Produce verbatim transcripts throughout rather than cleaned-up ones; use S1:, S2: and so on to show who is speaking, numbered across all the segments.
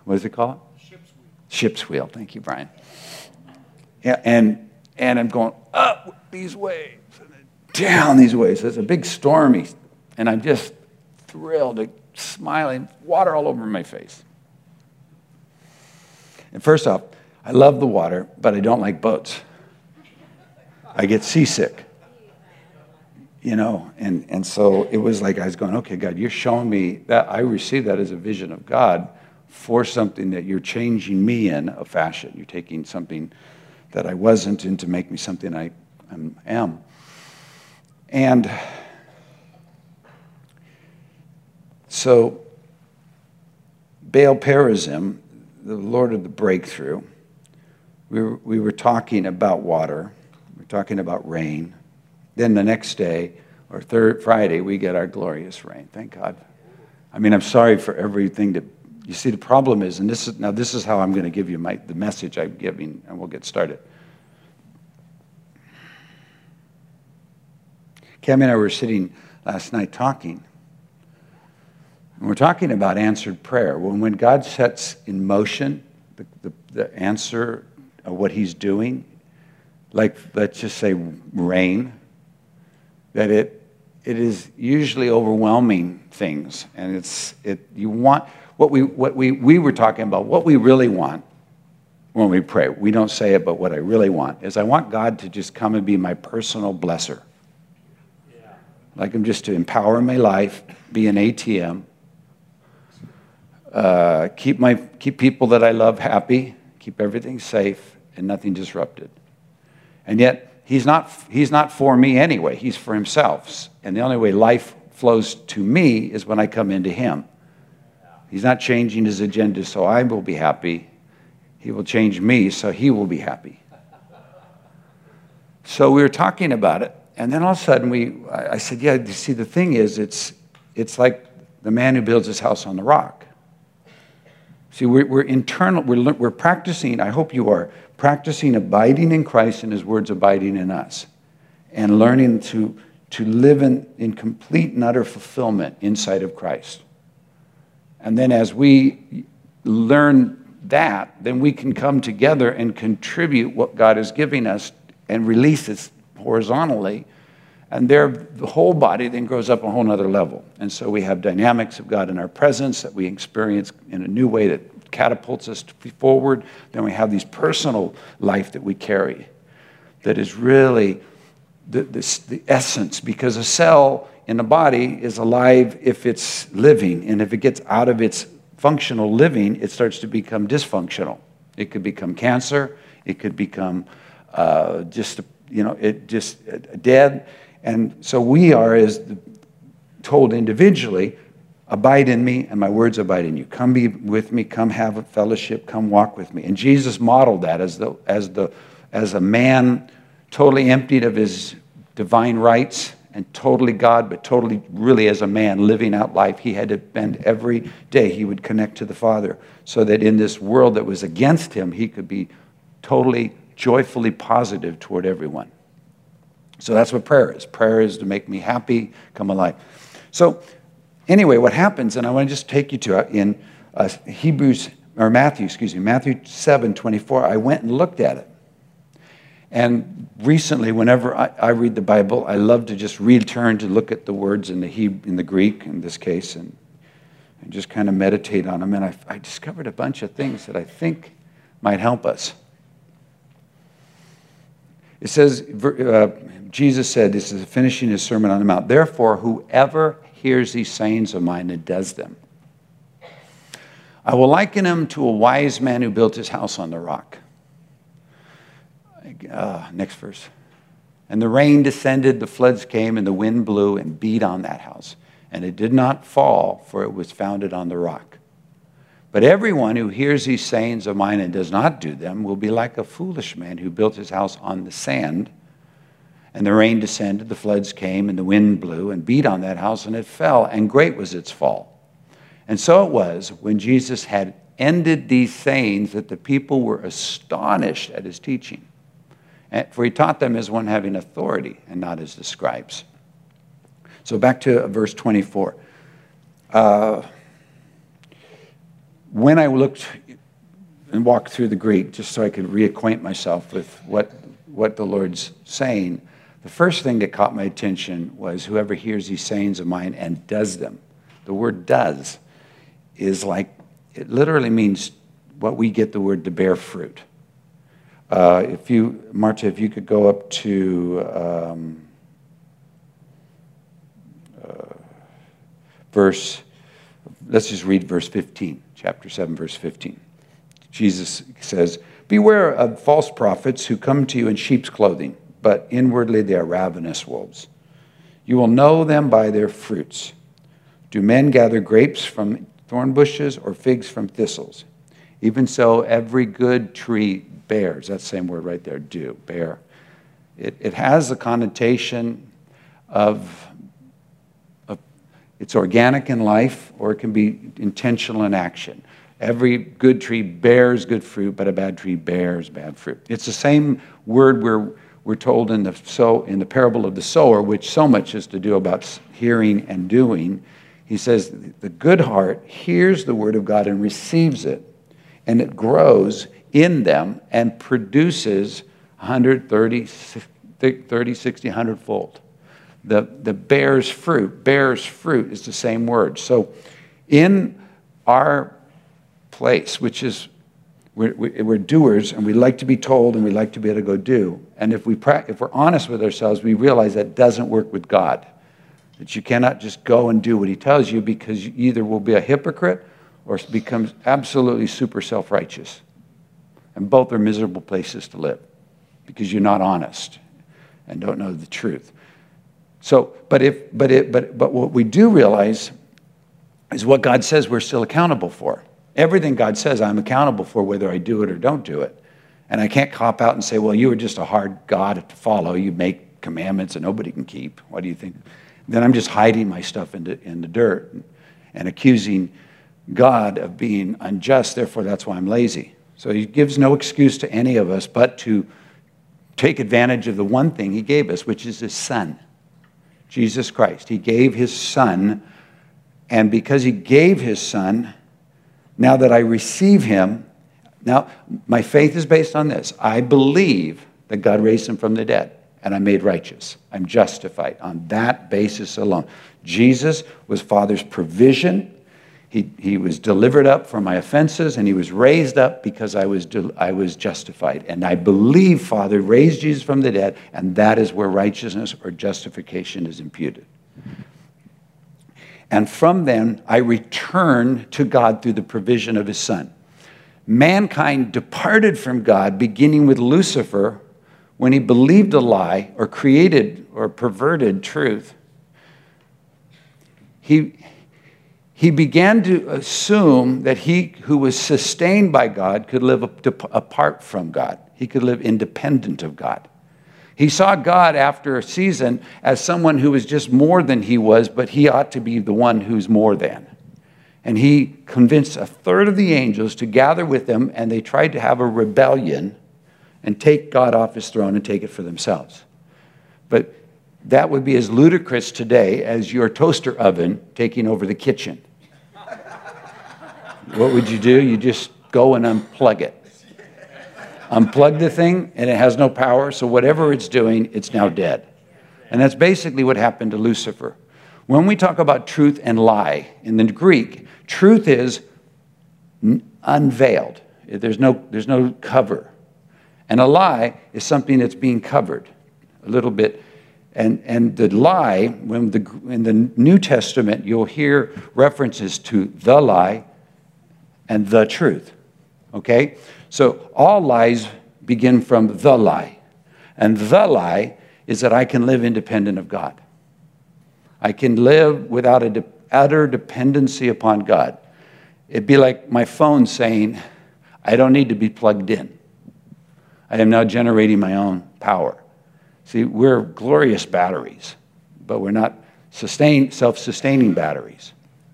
S1: what is it called? Ship's wheel. Ship's wheel. Thank you, Brian. Yeah, and and I'm going up these waves, and then down these waves. It's a big stormy, and I'm just thrilled, smiling, water all over my face. And first off, I love the water, but I don't like boats. I get seasick. You know, and, and so it was like I was going, okay, God, you're showing me that. I received that as a vision of God for something that you're changing me in a fashion. You're taking something that I wasn't and to make me something I am. And so Baal Perazim, the Lord of the breakthrough, we were, we were talking about water. We were talking about rain. Then the next day, or third Friday, we get our glorious rain. Thank God. I mean, I'm sorry for everything that, you see, the problem is, and this is, now this is how I'm going to give you my, the message I'm giving, and we'll get started. Cami and I were sitting last night talking, and we're talking about answered prayer. When, when God sets in motion the, the, the answer of what he's doing, like, let's just say rain, that it it is usually overwhelming things, and it's it you want what we what we we were talking about, what we really want when we pray. We don't say it, but what I really want is I want God to just come and be my personal blesser. Yeah. Like him just to empower my life, be an A T M, uh, keep my keep people that I love happy, keep everything safe and nothing disrupted. And yet He's not, he's not for me anyway. He's for himself. And the only way life flows to me is when I come into him. He's not changing his agenda so I will be happy. He will change me so he will be happy. So we were talking about it. And then all of a sudden, we, I said, yeah, you see, the thing is, it's, it's like the man who builds his house on the rock. See, we're, we're internal, we're, we're practicing, I hope you are, practicing abiding in Christ and his words abiding in us. And learning to, to live in, in complete and utter fulfillment inside of Christ. And then as we learn that, then we can come together and contribute what God is giving us and release it horizontally. And there, the whole body then grows up a whole nother level. And so we have dynamics of God in our presence that we experience in a new way that catapults us forward. Then we have these personal life that we carry that is really the, the, the essence, because a cell in the body is alive if it's living, and if it gets out of its functional living, it starts to become dysfunctional. It could become cancer. It could become uh, just, you know, it just uh, dead. And so we are, as told individually, abide in me and my words abide in you. Come be with me, come have a fellowship, come walk with me. And Jesus modeled that as the as the as a man totally emptied of his divine rights and totally God, but totally really as a man living out life. He had to spend every day he would connect to the Father so that in this world that was against him, he could be totally joyfully positive toward everyone. So that's what prayer is. Prayer is to make me happy, come alive. So anyway, what happens, and I want to just take you to it in uh, Hebrews, or Matthew, excuse me, Matthew seven twenty-four. I went and looked at it. And recently, whenever I, I read the Bible, I love to just return to look at the words in the Hebrew, in the Greek, in this case, and, and just kind of meditate on them. And I, I discovered a bunch of things that I think might help us. It says, uh, Jesus said, this is finishing his Sermon on the Mount, therefore, whoever hears these sayings of mine and does them, I will liken him to a wise man who built his house on the rock. Uh, next verse. And the rain descended, the floods came, and the wind blew and beat on that house. And it did not fall, for it was founded on the rock. But everyone who hears these sayings of mine and does not do them will be like a foolish man who built his house on the sand. And the rain descended, the floods came, and the wind blew and beat on that house, and it fell, and great was its fall. And so it was, when Jesus had ended these sayings, that the people were astonished at his teaching. For he taught them as one having authority, and not as the scribes. So back to verse twenty-four. Uh, when I looked and walked through the Greek, just so I could reacquaint myself with what, what the Lord's saying, the first thing that caught my attention was whoever hears these sayings of mine and does them. The word does is like, it literally means what we get the word to bear fruit. Uh, if you, Marta, if you could go up to um, uh, verse, let's just read verse fifteen, chapter seven, verse fifteen. Jesus says, beware of false prophets who come to you in sheep's clothing, but inwardly they are ravenous wolves. You will know them by their fruits. Do men gather grapes from thorn bushes or figs from thistles? Even so, every good tree bears. That's the same word right there, do, bear. It, it has the connotation of, of, it's organic in life, or it can be intentional in action. Every good tree bears good fruit, but a bad tree bears bad fruit. It's the same word we're, we're told in the, sow, in the parable of the sower, which so much is to do about hearing and doing. He says the good heart hears the word of God and receives it, and it grows in them and produces one hundred, thirty, thirty, sixty, one hundred fold. The, the bears fruit, bears fruit is the same word. So in our place, which is we're, we're doers, and we like to be told, and we like to be able to go do. And if, we if we're honest with ourselves, we realize that doesn't work with God. That you cannot just go and do what he tells you, because you either will be a hypocrite or become absolutely super self-righteous. And both are miserable places to live, because you're not honest and don't know the truth. So, but if, but it, but, but what we do realize is what God says we're still accountable for. Everything God says I'm accountable for, whether I do it or don't do it. And I can't cop out and say, well, you were just a hard God to follow. You make commandments that nobody can keep. What do you think? Then I'm just hiding my stuff in the, in the dirt and, and accusing God of being unjust. Therefore, that's why I'm lazy. So he gives no excuse to any of us but to take advantage of the one thing he gave us, which is his son, Jesus Christ. He gave his son, and because he gave his son, now that I receive him, now my faith is based on this. I believe that God raised him from the dead, and I'm made righteous. I'm justified on that basis alone. Jesus was Father's provision. He, he was delivered up from my offenses, and he was raised up because I was, I was justified. And I believe Father raised Jesus from the dead, and that is where righteousness or justification is imputed. And from then, I return to God through the provision of his son. Mankind departed from God, beginning with Lucifer, when he believed a lie or created or perverted truth. He, he began to assume that he who was sustained by God could live apart from God. He could live independent of God. He saw God after a season as someone who was just more than he was, but he ought to be the one who's more than. And he convinced a third of the angels to gather with him, and they tried to have a rebellion and take God off his throne and take it for themselves. But that would be as ludicrous today as your toaster oven taking over the kitchen. What would you do? You just go and unplug it. Unplug the thing, and it has no power, so whatever it's doing, it's now dead. And that's basically what happened to Lucifer. When we talk about truth and lie, in the Greek, truth is unveiled. There's no, there's no cover. And a lie is something that's being covered a little bit. And, and the lie, when the, in the New Testament, you'll hear references to the lie and the truth. Okay? So all lies begin from the lie. And the lie is that I can live independent of God. I can live without an de- utter dependency upon God. It'd be like my phone saying, I don't need to be plugged in. I am now generating my own power. See, we're glorious batteries, but we're not sustain, self-sustaining batteries.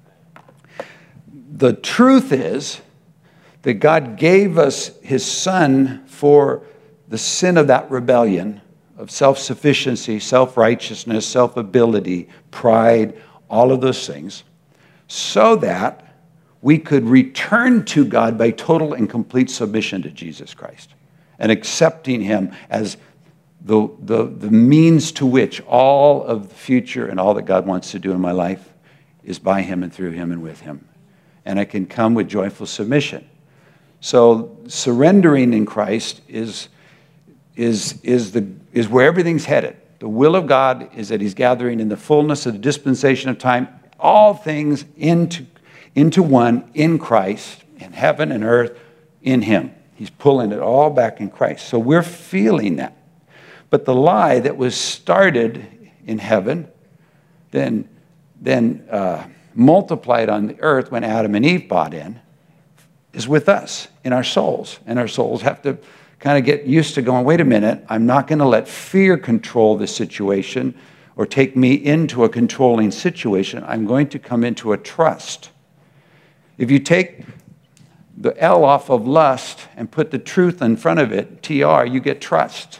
S1: The truth is that God gave us his son for the sin of that rebellion, of self-sufficiency, self-righteousness, self-ability, pride, all of those things, so that we could return to God by total and complete submission to Jesus Christ and accepting him as the, the, the means to which all of the future and all that God wants to do in my life is by him and through him and with him. And I can come with joyful submission. So surrendering in Christ is, is, is, the, is where everything's headed. The will of God is that he's gathering in the fullness of the dispensation of time all things into, into one in Christ, in heaven and earth, in him. He's pulling it all back in Christ. So we're feeling that. But the lie that was started in heaven, then, then uh, multiplied on the earth when Adam and Eve bought in, is with us in our souls. And our souls have to kind of get used to going, wait a minute, I'm not going to let fear control this situation or take me into a controlling situation. I'm going to come into a trust. If you take the L off of lust and put the truth in front of it, T R, you get trust.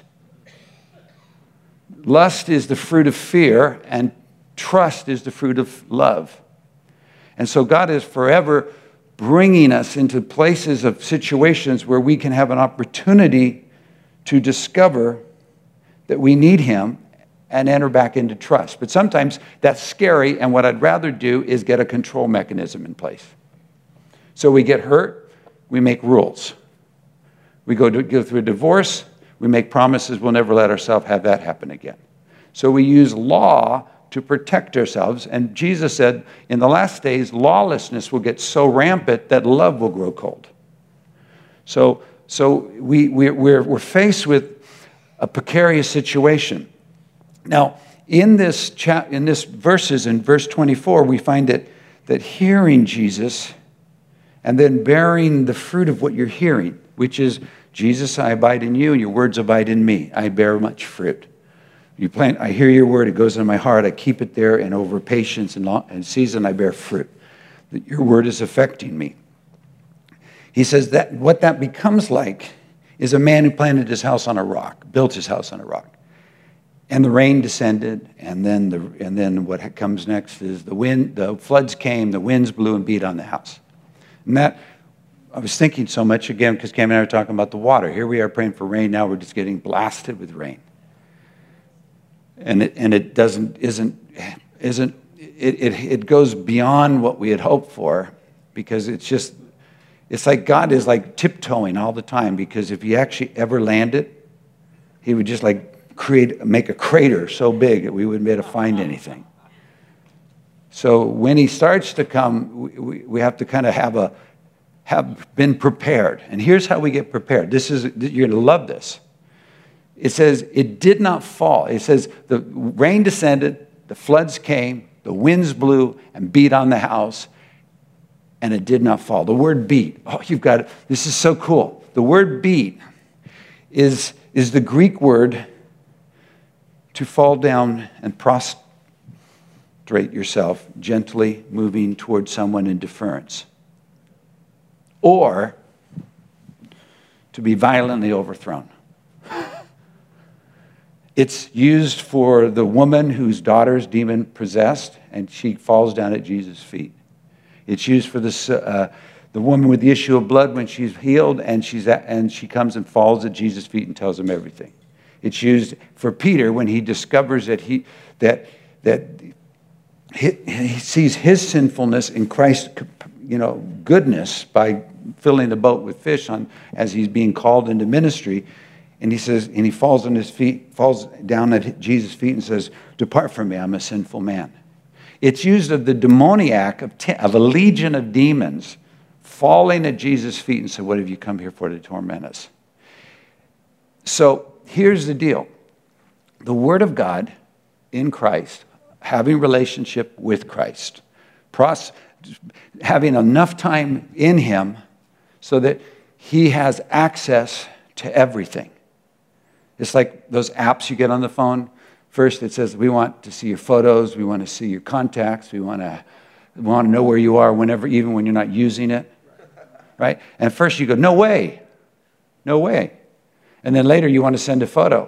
S1: Lust is the fruit of fear, and trust is the fruit of love. And so God is forever bringing us into places of situations where we can have an opportunity to discover that we need him and enter back into trust. But sometimes that's scary, and what I'd rather do is get a control mechanism in place. So we get hurt, we make rules. We go, to, go through a divorce, we make promises we'll never let ourselves have that happen again. So we use law to protect ourselves, and Jesus said, in the last days, lawlessness will get so rampant that love will grow cold. So, so we, we're, we're, we're faced with a precarious situation. Now, in this cha- in this verses, in verse twenty-four, we find that, that hearing Jesus and then bearing the fruit of what you're hearing, which is, Jesus, I abide in you, and your words abide in me. I bear much fruit. You plant, I hear your word, it goes into my heart, I keep it there, and over patience and, long, and season I bear fruit. That your word is affecting me. He says that what that becomes like is a man who planted his house on a rock, built his house on a rock. And the rain descended, and then the and then what comes next is the wind, the floods came, the winds blew and beat on the house. And that, I was thinking so much again, because Cam and I were talking about the water. Here we are praying for rain, now we're just getting blasted with rain. And it and it doesn't isn't isn't it, it it goes beyond what we had hoped for, because it's just it's like God is like tiptoeing all the time, because if he actually ever landed, he would just like create make a crater so big that we wouldn't be able to find anything. So when he starts to come, we, we have to kind of have a have been prepared. And here's how we get prepared. This is you're going to love this. It says it did not fall. It says the rain descended, the floods came, the winds blew and beat on the house, and it did not fall. The word beat. Oh, you've got it. This is so cool. The word beat is, is the Greek word to fall down and prostrate yourself, gently moving towards someone in deference. Or to be violently overthrown. It's used for the woman whose daughter's demon possessed, and she falls down at Jesus' feet. It's used for this, uh, the woman with the issue of blood when she's healed, and, she's at, and she comes and falls at Jesus' feet and tells him everything. It's used for Peter when he discovers that he that that he, he sees his sinfulness in Christ's, you know, goodness by filling the boat with fish on as he's being called into ministry. And he says, and he falls on his feet, falls down at Jesus' feet and says, "Depart from me, I'm a sinful man." It's used of the demoniac of, ten, of a legion of demons falling at Jesus' feet and said, "What have you come here for, to torment us?" So here's the deal. The Word of God in Christ, having relationship with Christ, pros, having enough time in him so that he has access to everything. It's like those apps you get on the phone. First it says, we want to see your photos, we want to see your contacts, we want to, we want to know where you are whenever, even when you're not using it, right? And first you go, no way, no way. And then later you want to send a photo.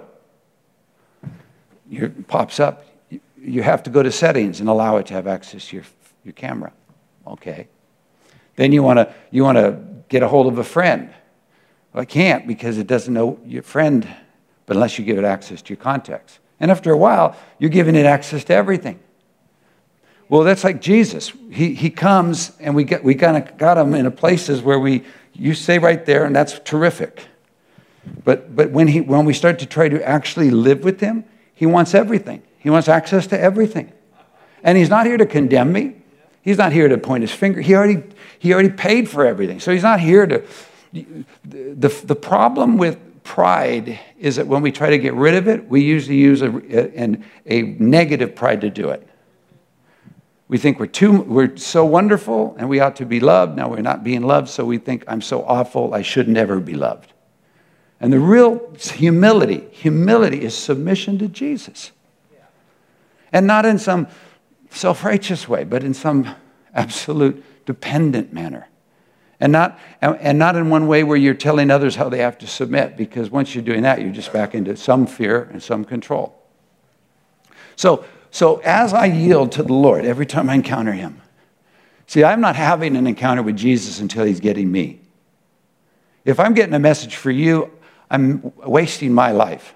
S1: It pops up. You have to go to settings and allow it to have access to your, your camera. Okay. Then you want to you want to get a hold of a friend. Well, I can't because it doesn't know your friend, but unless you give it access to your contacts. And after a while, you're giving it access to everything. Well, that's like Jesus. He he comes and we get we kind of got him in a places where we you stay right there, and that's terrific. But but when he when we start to try to actually live with him, he wants everything. He wants access to everything. And he's not here to condemn me. He's not here to point his finger. He already he already paid for everything. So he's not here to the the problem with pride is that when we try to get rid of it, we usually use a a, a negative pride to do it. We think we're too we're so wonderful and we ought to be loved. Now we're not being loved, so we think I'm so awful, I should never be loved. And the real humility, humility is submission to Jesus. And not in some self-righteous way, but in some absolute dependent manner. And not, and not in one way where you're telling others how they have to submit, because once you're doing that, you're just back into some fear and some control. So, so as I yield to the Lord every time I encounter him, see, I'm not having an encounter with Jesus until he's getting me. If I'm getting a message for you, I'm wasting my life.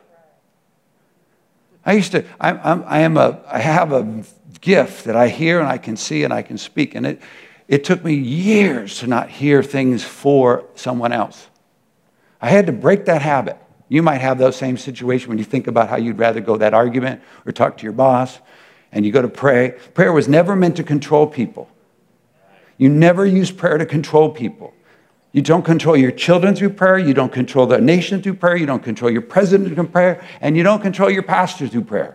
S1: I used to, I, I'm, I am a, I have a gift that I hear and I can see and I can speak. And it, it took me years to not hear things for someone else. I had to break that habit. You might have those same situation when you think about how you'd rather go that argument or talk to your boss and you go to pray. Prayer was never meant to control people. You never use prayer to control people. You don't control your children through prayer. You don't control the nation through prayer. You don't control your president through prayer. And you don't control your pastor through prayer.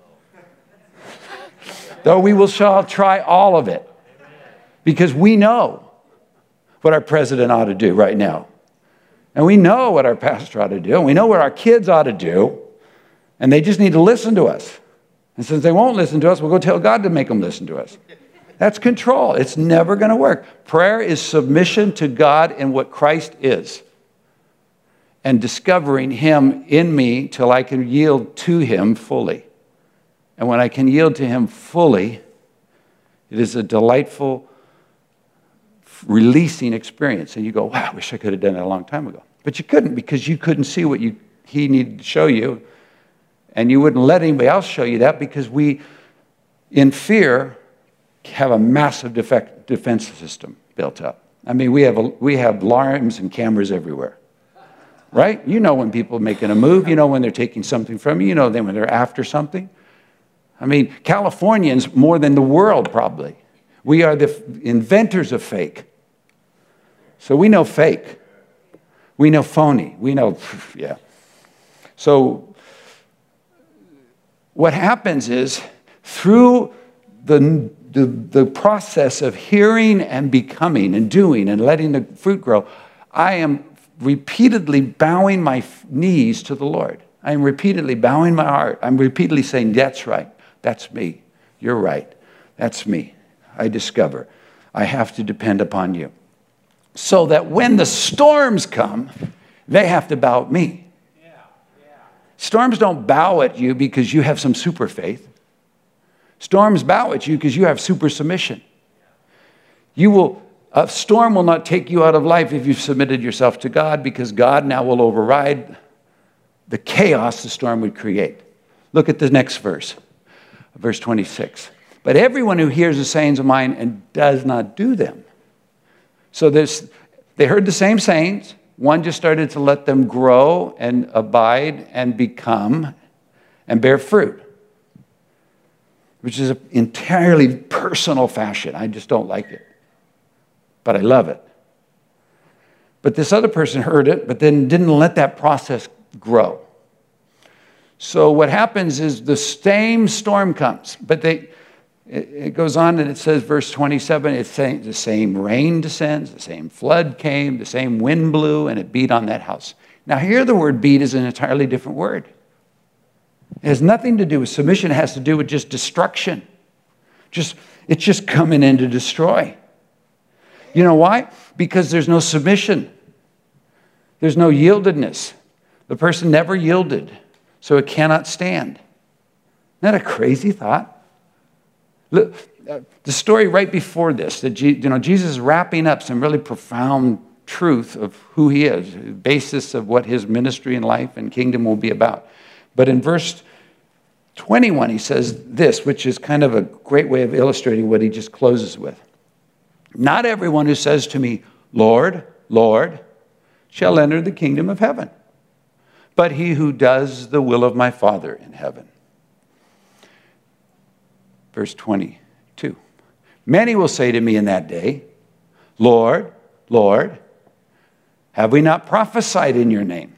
S1: Though we will shall try all of it. Because we know what our president ought to do right now. And we know what our pastor ought to do. And we know what our kids ought to do. And they just need to listen to us. And since they won't listen to us, we'll go tell God to make them listen to us. That's control. It's never going to work. Prayer is submission to God and what Christ is. And discovering him in me till I can yield to him fully. And when I can yield to him fully, it is a delightful, releasing experience. And you go, wow, I wish I could have done that a long time ago. But you couldn't because you couldn't see what you, he needed to show you. And you wouldn't let anybody else show you that because we, in fear, have a massive defect, defense system built up. I mean, we have, a, we have alarms and cameras everywhere, right? You know when people are making a move. You know when they're taking something from you. You know then when they're after something. I mean, Californians more than the world probably. We are the inventors of fake. So we know fake. We know phony. We know, yeah. So what happens is through the The, the process of hearing and becoming and doing and letting the fruit grow, I am repeatedly bowing my knees to the Lord. I am repeatedly bowing my heart. I'm repeatedly saying, that's right. That's me. You're right. That's me. I discover I have to depend upon you. So that when the storms come, they have to bow at me. Yeah. Yeah. Storms don't bow at you because you have some super faith. Storms bow at you because you have super submission. You will, a storm will not take you out of life if you've submitted yourself to God, because God now will override the chaos the storm would create. Look at the next verse, verse twenty-six. But everyone who hears the sayings of mine and does not do them. So there's, they heard the same sayings. One just started to let them grow and abide and become and bear fruit, which is an entirely personal fashion. I just don't like it. But I love it. But this other person heard it, but then didn't let that process grow. So what happens is the same storm comes, but they, it, it goes on and it says, verse twenty-seven, it's saying the same rain descends, the same flood came, the same wind blew, and it beat on that house. Now here the word beat is an entirely different word. It has nothing to do with submission. It has to do with just destruction. Just, it's just coming in to destroy. You know why? Because there's no submission. There's no yieldedness. The person never yielded, so it cannot stand. Isn't that a crazy thought? Look, uh, the story right before this, that you know, Jesus is wrapping up some really profound truth of who he is, the basis of what his ministry and life and kingdom will be about. But in verse twenty-one, he says this, which is kind of a great way of illustrating what he just closes with. Not everyone who says to me, Lord, Lord, shall enter the kingdom of heaven, but he who does the will of my Father in heaven. Verse twenty-two. Many will say to me in that day, Lord, Lord, have we not prophesied in your name,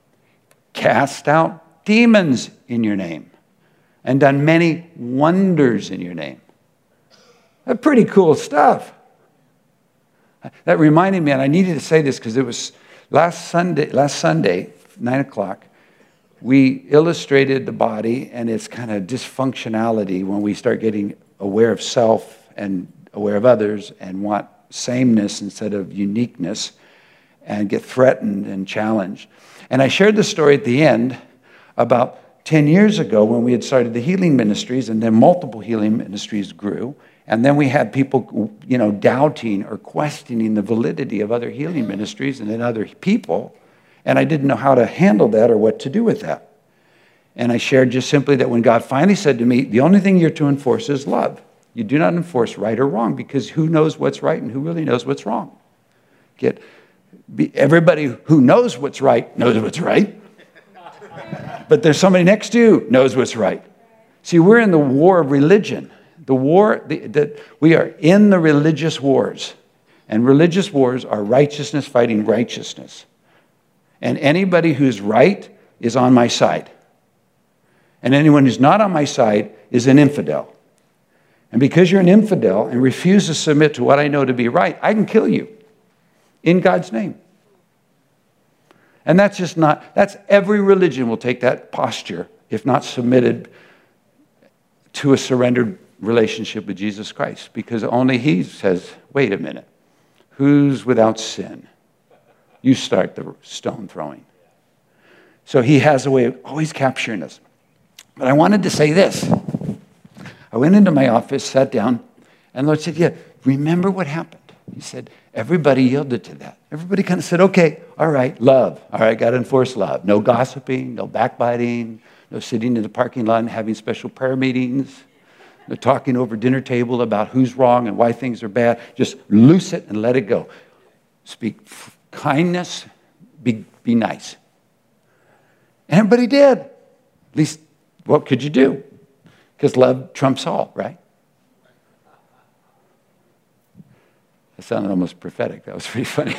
S1: cast out demons in your name, and done many wonders in your name? That's pretty cool stuff. That reminded me, and I needed to say this because it was last Sunday, last Sunday, nine o'clock, we illustrated the body and its kind of dysfunctionality when we start getting aware of self and aware of others and want sameness instead of uniqueness and get threatened and challenged. And I shared the story at the end about ten years ago when we had started the healing ministries, and then multiple healing ministries grew. And then we had people, you know, doubting or questioning the validity of other healing ministries and then other people. And I didn't know how to handle that or what to do with that. And I shared just simply that when God finally said to me, the only thing you're to enforce is love. You do not enforce right or wrong, because who knows what's right and who really knows what's wrong? Get, be, everybody who knows what's right knows what's right. But there's somebody next to you who knows what's right. See, we're in the war of religion. The war, the, the, we are in the religious wars. And religious wars are righteousness fighting righteousness. And anybody who's right is on my side. And anyone who's not on my side is an infidel. And because you're an infidel and refuse to submit to what I know to be right, I can kill you in God's name. And that's just not, that's every religion will take that posture if not submitted to a surrendered relationship with Jesus Christ. Because only he says, wait a minute, who's without sin? You start the stone throwing. So he has a way of always capturing us. But I wanted to say this. I went into my office, sat down, and the Lord said, yeah, remember what happened? He said, everybody yielded to that. Everybody kind of said, okay, all right, love. All right, got to enforce love. No gossiping, no backbiting, no sitting in the parking lot and having special prayer meetings, no talking over dinner table about who's wrong and why things are bad. Just loose it and let it go. Speak kindness, be, be nice. And everybody did. At least, what could you do? Because love trumps all, right? That sounded almost prophetic. That was pretty funny.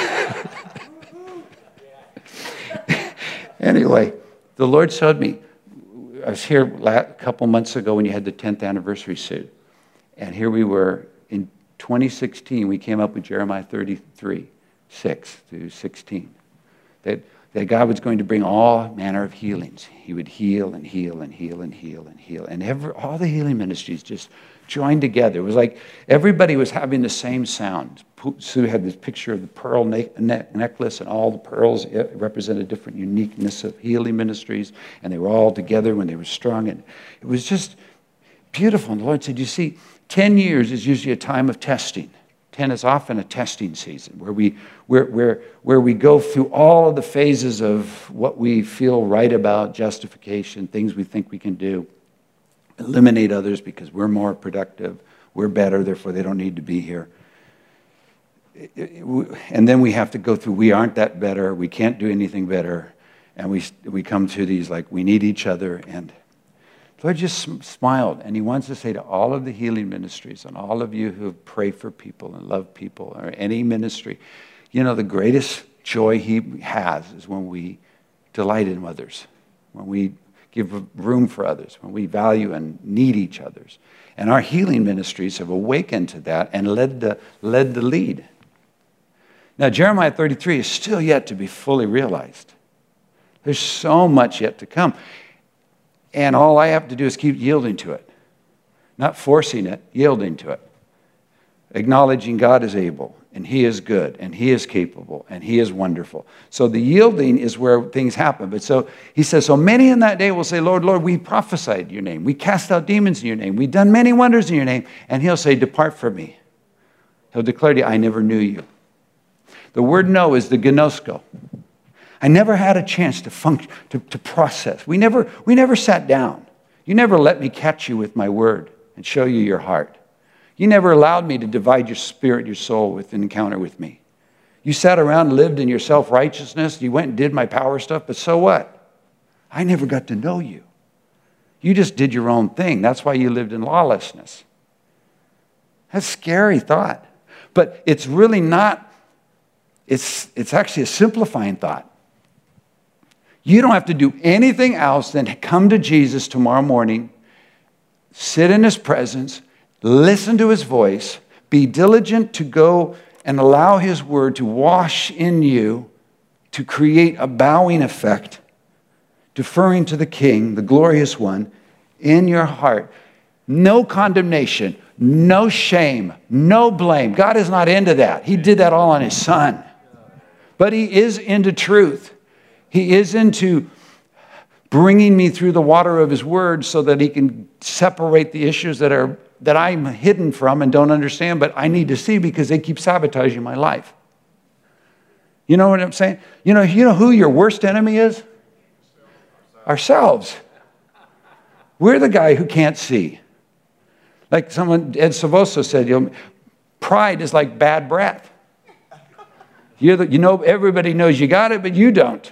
S1: Anyway, the Lord showed me. I was here a couple months ago when you had the tenth anniversary suit. And here we were in twenty sixteen. We came up with Jeremiah thirty-three, six through sixteen. That, that God was going to bring all manner of healings. He would heal and heal and heal and heal and heal. And every, all the healing ministries just joined together. It was like everybody was having the same sound. Sue had this picture of the pearl ne- ne- necklace, and all the pearls represented different uniqueness of healing ministries, and they were all together when they were strung. And it was just beautiful. And the Lord said, you see, ten years is usually a time of testing. ten is often a testing season where we, where, where, where we go through all of the phases of what we feel right about, justification, things we think we can do, eliminate others because we're more productive, we're better, therefore they don't need to be here. And then we have to go through, we aren't that better, we can't do anything better, and we, we come to these like, we need each other. And the Lord just smiled, and he wants to say to all of the healing ministries and all of you who pray for people and love people, or any ministry, you know, the greatest joy he has is when we delight in others, when we give room for others, when we value and need each other's. And our healing ministries have awakened to that and led the, led the lead. Now, Jeremiah thirty-three is still yet to be fully realized. There's so much yet to come. And all I have to do is keep yielding to it. Not forcing it, yielding to it. acknowledging God is able, and he is good, and he is capable, and he is wonderful. So the yielding is where things happen. But so he says, so many in that day will say, Lord, Lord, we prophesied in your name. We cast out demons in your name. We've done many wonders in your name. And he'll say, depart from me. He'll declare to you, I never knew you. The word know is the gnosko. I never had a chance to function, to, to process. We never, we never sat down. You never let me catch you with my word and show you your heart. You never allowed me to divide your spirit, your soul with an encounter with me. You sat around, lived in your self-righteousness. You went and did my power stuff, but so what? I never got to know you. You just did your own thing. That's why you lived in lawlessness. That's a scary thought. But it's really not, it's, it's actually a simplifying thought. You don't have to do anything else than come to Jesus tomorrow morning, sit in his presence, listen to his voice, be diligent to go and allow his word to wash in you, to create a bowing effect, deferring to the King, the glorious one, in your heart. No condemnation, no shame, no blame. God is not into that. He did that all on his Son. But he is into truth. He is into bringing me through the water of his word so that he can separate the issues that are that I'm hidden from and don't understand, but I need to see because they keep sabotaging my life. You know what I'm saying? You know, you know who your worst enemy is? Ourselves. We're the guy who can't see. Like someone, Ed Savoso said, you know, pride is like bad breath. You're the, you know, everybody knows you got it, but you don't.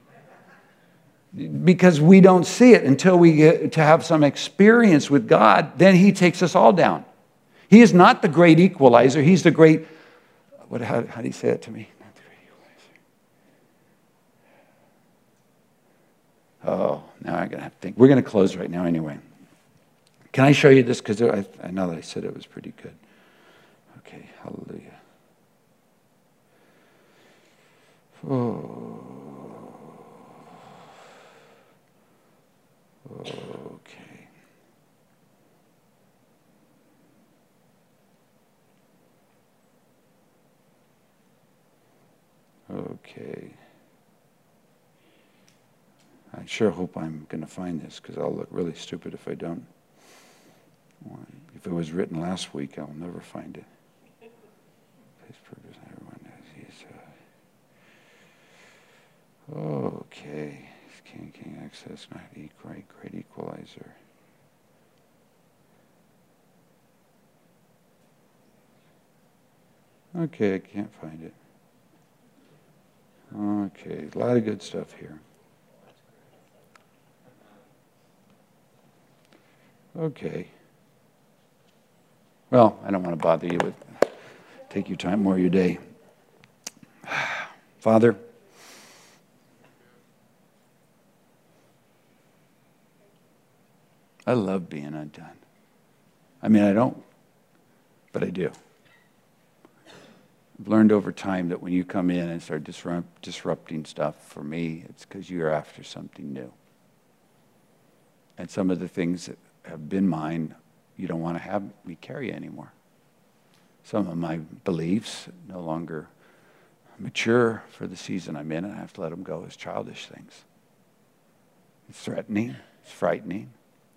S1: Because we don't see it until we get to have some experience with God, then he takes us all down. He is not the great equalizer. He's the great, what, how, how do you say it to me? Not the great equalizer. Oh, now I'm going to have to think. We're going to close right now anyway. Can I show you this? Because I, I know that I said it was pretty good. Okay, hallelujah. Oh. Okay. Okay. I sure hope I'm going to find this because I'll look really stupid if I don't. If it was written last week, I'll never find it. His purpose, everyone knows he's. Uh... Okay. King, King, access, not great, great equalizer. Okay, I can't find it. Okay, a lot of good stuff here. Okay. Well, I don't want to bother you with, take your time, more of your day. Father, I love being undone. I mean, I don't, but I do. I've learned over time that when you come in and start disrupt, disrupting stuff, for me, it's because you're after something new. And some of the things that have been mine, you don't want to have me carry anymore. Some of my beliefs no longer mature for the season I'm in, and I have to let them go as childish things. It's threatening. It's frightening.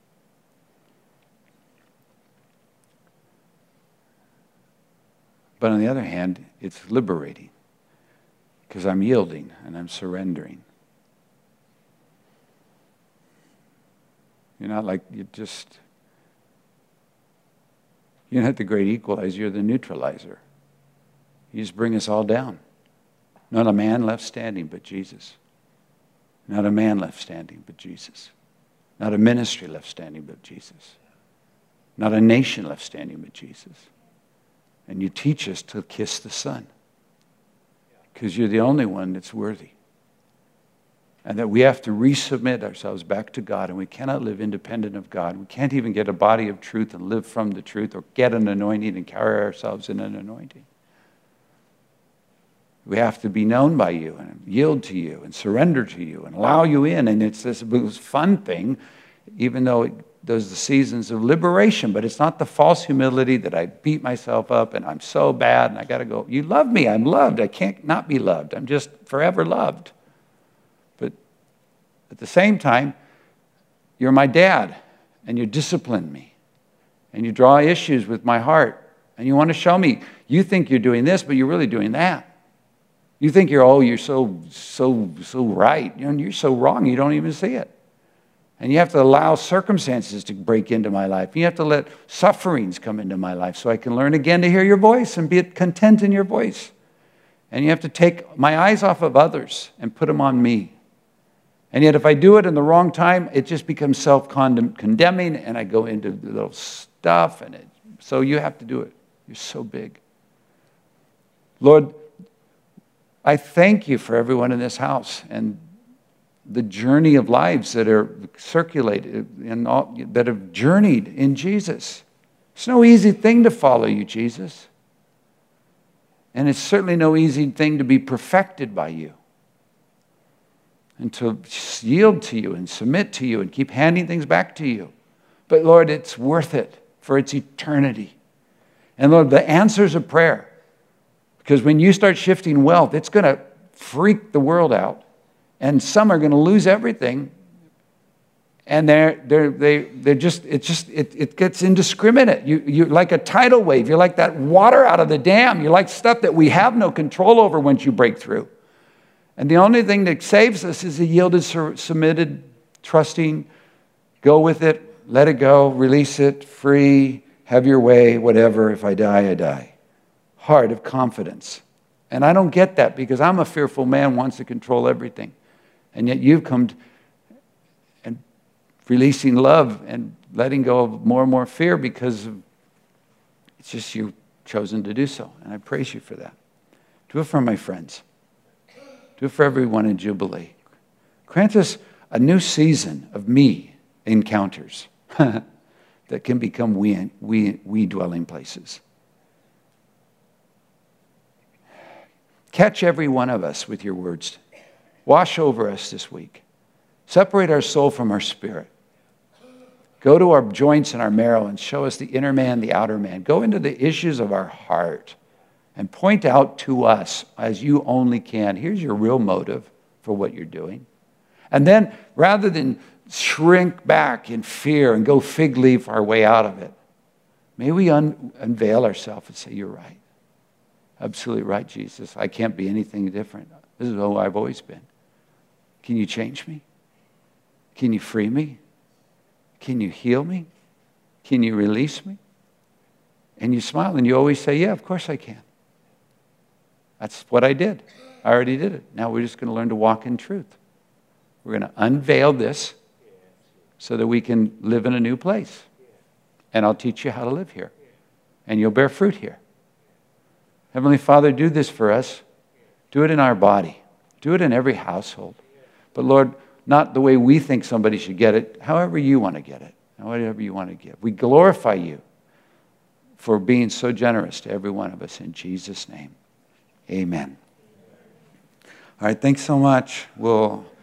S1: But on the other hand, it's liberating because I'm yielding and I'm surrendering. You're not like, you just, you're not the great equalizer, you're the neutralizer. You just bring us all down. Not a man left standing but Jesus. Not a man left standing but Jesus. Not a ministry left standing but Jesus. Not a nation left standing but Jesus. And you teach us to kiss the Son because you're the only one that's worthy. And that we have to resubmit ourselves back to God, and we cannot live independent of God. We can't even get a body of truth and live from the truth or get an anointing and carry ourselves in an anointing. We have to be known by you and yield to you and surrender to you and allow you in. And it's this fun thing, even though it those seasons of liberation, but it's not the false humility that I beat myself up and I'm so bad and I got to go. You love me. I'm loved. I can't not be loved. I'm just forever loved. But at the same time, you're my dad and you discipline me and you draw issues with my heart and you want to show me you think you're doing this, but you're really doing that. You think you're, oh, you're so, so, so right. You know, you're so wrong, you don't even see it. And you have to allow circumstances to break into my life. You have to let sufferings come into my life so I can learn again to hear your voice and be content in your voice. And you have to take my eyes off of others and put them on me. And yet if I do it in the wrong time, it just becomes self-condemning and I go into the little stuff. And it, so you have to do it. You're so big. Lord, I thank you for everyone in this house and the journey of lives that are circulated and all, that have journeyed in Jesus. It's no easy thing to follow you, Jesus. And it's certainly no easy thing to be perfected by you and to yield to you and submit to you and keep handing things back to you. But Lord, it's worth it for its eternity. And Lord, the answers of prayer, because when you start shifting wealth, it's going to freak the world out. And some are going to lose everything. And they're, they're, they, they're just, it just, it, it gets indiscriminate. You, you're like a tidal wave. You're like that water out of the dam. You're like stuff that we have no control over once you break through. And the only thing that saves us is a yielded, submitted, trusting, go with it, let it go, release it, free, have your way, whatever. If I die, I die. Heart of confidence. And I don't get that because I'm a fearful man, wants to control everything. And yet you've come to, and releasing love and letting go of more and more fear because of, it's just you've chosen to do so. And I praise you for that. Do it for my friends. Do it for everyone in Jubilee. Grant us a new season of me encounters that can become we, we, we dwelling places. Catch every one of us with your words. Wash over us this week. Separate our soul from our spirit. Go to our joints and our marrow and show us the inner man, the outer man. Go into the issues of our heart and point out to us, as you only can, here's your real motive for what you're doing. And then, rather than shrink back in fear and go fig leaf our way out of it, may we un- unveil ourselves and say, you're right. Absolutely right, Jesus. I can't be anything different. This is who I've always been. Can you change me? Can you free me? Can you heal me? Can you release me? And you smile and you always say, yeah, of course I can. That's what I did. I already did it. Now we're just going to learn to walk in truth. We're going to unveil this so that we can live in a new place. And I'll teach you how to live here. And you'll bear fruit here. Heavenly Father, do this for us. Do it in our body. Do it in every household. But Lord, not the way we think somebody should get it, however you want to get it, whatever you want to give. We glorify you for being so generous to every one of us in Jesus' name. Amen. All right, thanks so much. We'll